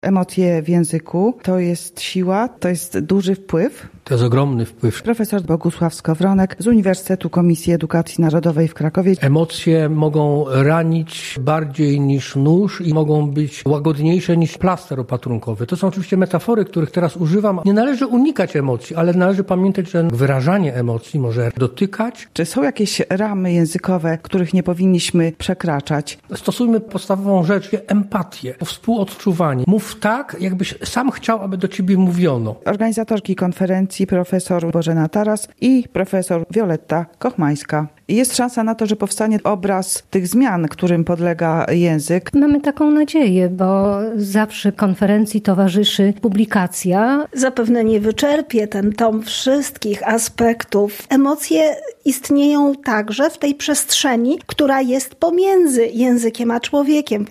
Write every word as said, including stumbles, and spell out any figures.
Emocje w języku to jest siła, to jest duży wpływ. To jest ogromny wpływ. Profesor Bogusław Skowronek z Uniwersytetu Komisji Edukacji Narodowej w Krakowie. Emocje mogą ranić bardziej niż nóż i mogą być łagodniejsze niż plaster opatrunkowy. To są oczywiście metafory, których teraz używam. Nie należy unikać emocji, ale należy pamiętać, że wyrażanie emocji może dotykać. Czy są jakieś ramy językowe, których nie powinniśmy przekraczać? Stosujmy podstawową rzecz, empatię, współodczuwanie. Mów tak, jakbyś sam chciał, aby do ciebie mówiono. Organizatorki konferencji profesor Bożena Taras i profesor Wioletta Kochmańska. Jest szansa na to, że powstanie obraz tych zmian, którym podlega język. Mamy taką nadzieję, bo zawsze konferencji towarzyszy publikacja. Zapewne nie wyczerpie ten tom wszystkich aspektów. Emocje istnieją także w tej przestrzeni, która jest pomiędzy językiem a człowiekiem.